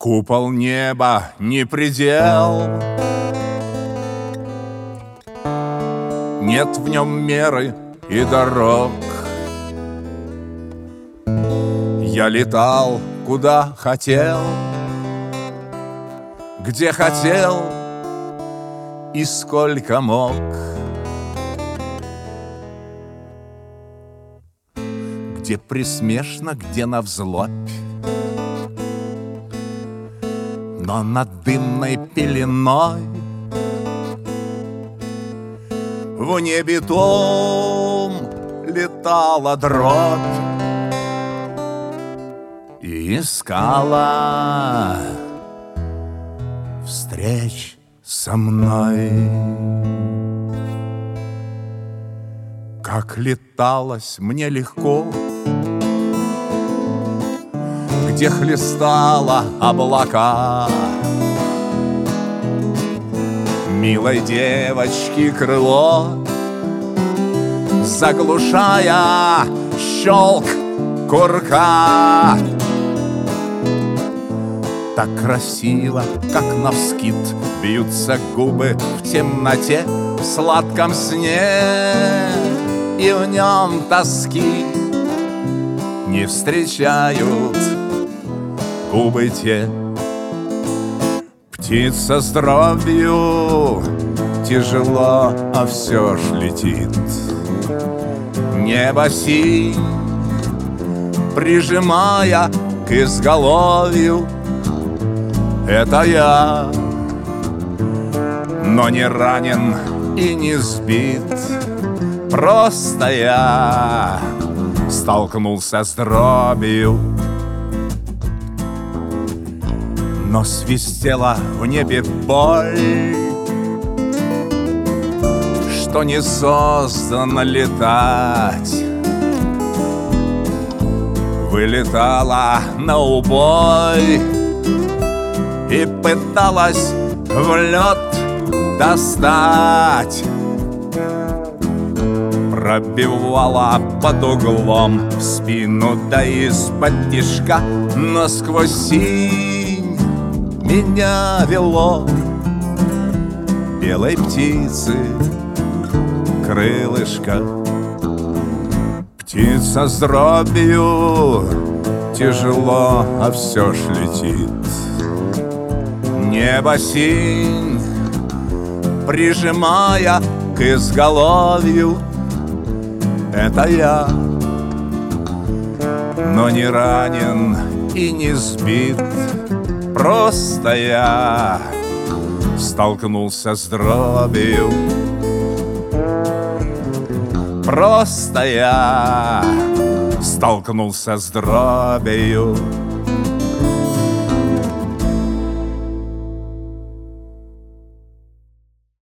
Купол неба не предел, нет в нем меры и дорог. Я летал, куда хотел, где хотел и сколько мог. Где присмешно, где навзлобь, но над дымной пеленой в небе том летала дробь и искала встреч со мной. Как леталось мне легко, где хлестало облака, милой девочки крыло, заглушая щелк курка. Так красиво, как навскид, бьются губы в темноте, в сладком сне, и в нем тоски не встречают губы те. Птица с дробью тяжело, а все ж летит. Небо синь, прижимая к изголовью, это я, но не ранен и не сбит. Просто я столкнулся с дробью. Но свистела в небе боль, что не создано летать. Вылетала на убой и пыталась в лед достать. Пробивала под углом в спину, да из-под тишка, но сквозь синь меня вело белой птицы крылышко. Птица с дробью тяжело, а все ж летит. Небо синь, прижимая к изголовью, это я, но не ранен и не сбит. Просто я столкнулся с дробью. Просто я столкнулся с дробью.